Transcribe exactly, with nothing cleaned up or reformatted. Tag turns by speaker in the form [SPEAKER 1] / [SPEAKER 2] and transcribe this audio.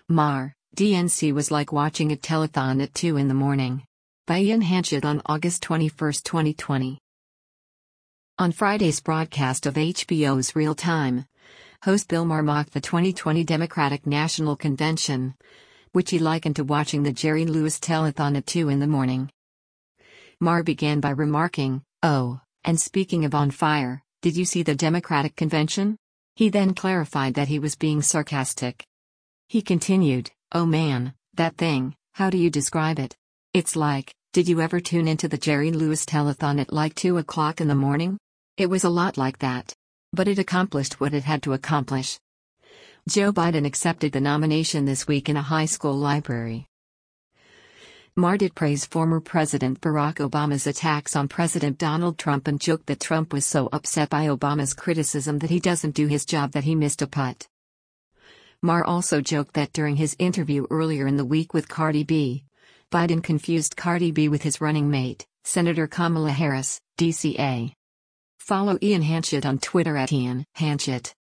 [SPEAKER 1] Mar, D N C was like watching a telethon at two in the morning. By Ian Hanchett on August twenty-first, twenty twenty. On Friday's broadcast of H B O's Real Time, host Bill Maher mocked the twenty twenty Democratic National Convention, which he likened to watching the Jerry Lewis telethon at two in the morning. Maher began by remarking, "Oh, and speaking of on fire, did you see the Democratic Convention?" He then clarified that he was being sarcastic. He continued, "Oh man, that thing, how do you describe it? It's like, did you ever tune into the Jerry Lewis telethon at like two o'clock in the morning? It was a lot like that. But it accomplished what it had to accomplish." Joe Biden accepted the nomination this week in a high school library. Maher did praise former President Barack Obama's attacks on President Donald Trump and joked that Trump was so upset by Obama's criticism that he doesn't do his job that he missed a putt. Maher also joked that during his interview earlier in the week with Cardi B, Biden confused Cardi B with his running mate, Senator Kamala Harris, D C A. Follow Ian Hanchett on Twitter at Ian Hanchett.